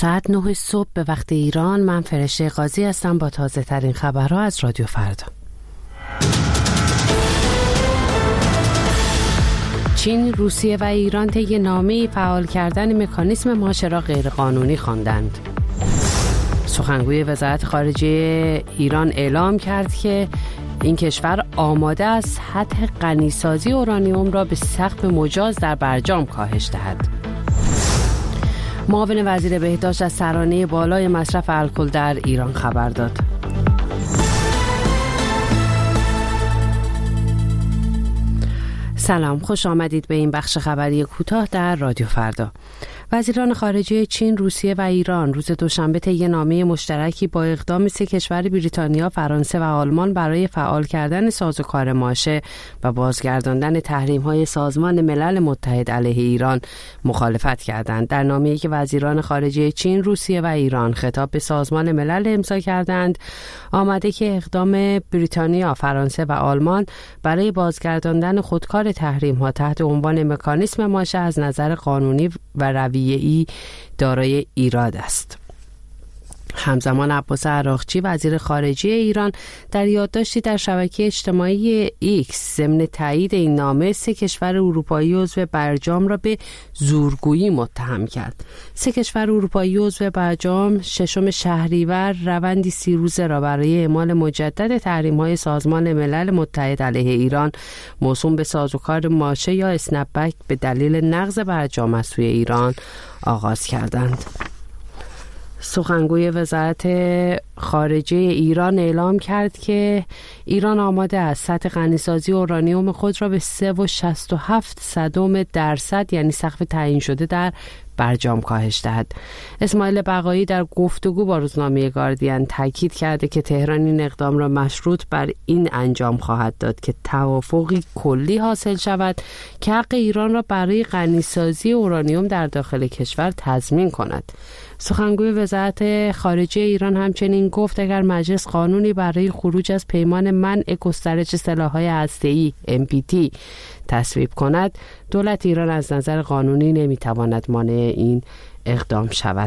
ساعت 9 صبح به وقت ایران. من فرشته قاضی هستم با تازه ترین خبرها از رادیو فردا. چین، روسیه و ایران طی نامه‌ای فعال کردن مکانیسم ماشه را غیرقانونی خواندند. سخنگوی وزارت خارجه ایران اعلام کرد که این کشور آماده است سطح غنیسازی اورانیوم را به سقف مجاز در برجام کاهش دهد. معاون وزیر بهداشت از ترانه بالای مصرف الکل در ایران خبر داد. سلام، خوش آمدید به این بخش خبری کوتاه در رادیو فردا. وزیران خارجه چین، روسیه و ایران روز دوشنبه طی نامه مشترکی با اقدام 3 کشور بریتانیا، فرانسه و آلمان برای فعال کردن سازوکار ماشه و بازگرداندن تحریم‌های سازمان ملل متحد علیه ایران مخالفت کردند. در نامه‌ای که وزیران خارجه چین، روسیه و ایران خطاب به سازمان ملل امضا کردند، آمده که اقدام بریتانیا، فرانسه و آلمان برای بازگرداندن خودکار تحریم‌ها تحت عنوان مکانیسم ماشه از نظر قانونی و رویه‌ای دارای ایراد است. همزمان عباس عراقچی، وزیر خارجه ایران، در یادداشتی در شبکه اجتماعی ایکس ضمن تایید این نامه 3 کشور اروپایی عضو برجام را به زورگویی متهم کرد. 3 کشور اروپایی عضو برجام 6 شهریور روندی 30 روزه را برای اعمال مجدد تحریم‌های سازمان ملل متحد علیه ایران موسوم به سازوکار ماشه یا اسنپ بک به دلیل نقض برجام از سوی ایران آغاز کردند. سخنگوی وزارت خارجه ایران اعلام کرد که ایران آماده است سطح غنیسازی اورانیوم خود را به 3.67% یعنی سقف تعیین شده در برجام کاهش دهد. اسماعیل بقایی در گفتگو با روزنامه گاردین تاکید کرده که تهران این اقدام را مشروط بر این انجام خواهد داد که توافقی کلی حاصل شود که حق ایران را برای غنیسازی اورانیوم در داخل کشور تضمین کند. سخنگوی وزارت خارجه ایران همچنین گفت اگر مجلس قانونی برای خروج از پیمان منع گسترش سلاح‌های هسته‌ای NPT تصویب کند، دولت ایران از نظر قانونی نمیتواند مانع این اقدام شود.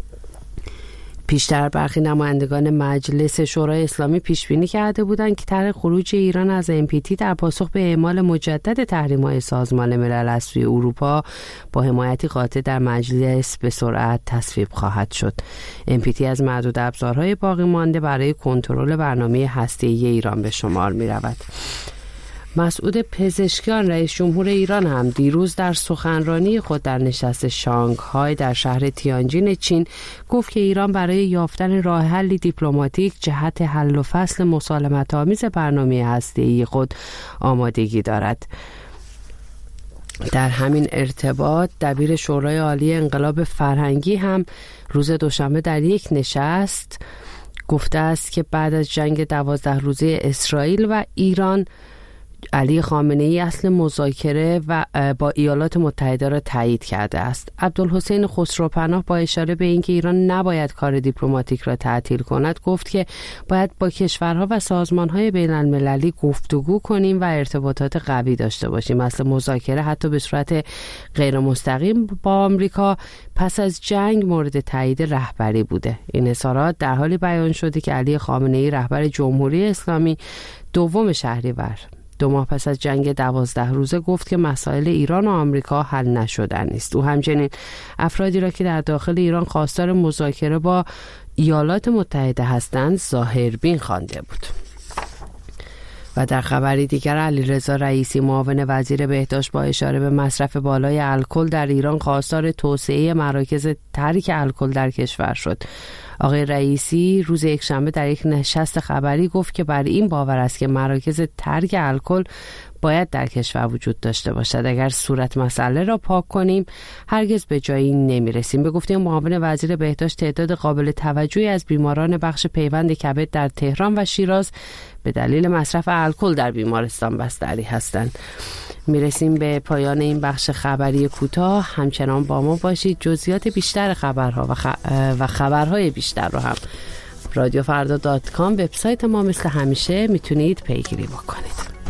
پیشتر برخی نمایندگان مجلس شورای اسلامی پیش بینی کرده بودند که طرح خروج ایران از NPT در پاسخ به اعمال مجدد تحریم‌های سازمان ملل از سوی اروپا با حمایتی قاطع در مجلس به سرعت تصویب خواهد شد. NPT از معدود ابزارهای باقی مانده برای کنترل برنامه هسته‌ای ایران به شمار می‌رود. مسعود پزشکیان، رئیس جمهور ایران، هم دیروز در سخنرانی خود در نشست شانگهای در شهر تیانجین چین گفت که ایران برای یافتن راه حلی دیپلماتیک جهت حل و فصل مسالمت‌آمیز برنامه هسته‌ای خود آمادگی دارد. در همین ارتباط دبیر شورای عالی انقلاب فرهنگی هم روز دوشنبه در یک نشست گفته است که بعد از جنگ 12 روزه اسرائیل و ایران، علی خامنه‌ای اصل مذاکره و با ایالات متحده را تایید کرده است. عبدالحسین خسروپناه با اشاره به اینکه ایران نباید کار دیپلماتیک را تعطیل کند گفت که باید با کشورها و سازمان‌های بین‌المللی گفتگو کنیم و ارتباطات قوی داشته باشیم. اصل مذاکره حتی به صورت غیر مستقیم با آمریکا پس از جنگ مورد تایید رهبری بوده. این اظهارات در حالی بیان شده که علی خامنه‌ای رهبر جمهوری اسلامی 2 شهریور 2 ماه پس از جنگ 12 روزه گفت که مسائل ایران و آمریکا حل نشدنی است. او همچنین افرادی را که در داخل ایران خواستار مذاکره با ایالات متحده هستند ظاهربین خوانده بود. و در خبری دیگر، علیرضا رئیسی، معاون وزیر بهداشت، با اشاره به مصرف بالای الکل در ایران خواستار توسعه مراکز ترک الکل در کشور شد. آقای رئیسی روز یکشنبه در یک نشست خبری گفت که بر این باور است که مراکز ترک الکل باید در کشور وجود داشته باشد. اگر صورت مسئله را پاک کنیم هرگز به جایی نمیرسیم. به گفته معاون وزیر بهداشت، تعداد قابل توجهی از بیماران بخش پیوند کبد در تهران و شیراز به دلیل مصرف الکل در بیمارستان بستری هستند. میرسیم به پایان این بخش خبری کوتاه. همچنان با ما باشید. جزئیات بیشتر خبرها و خبرهای بیشتر رو هم رادیوفردا.com وبسایت ما مثل همیشه میتونید پیگیری بکنید.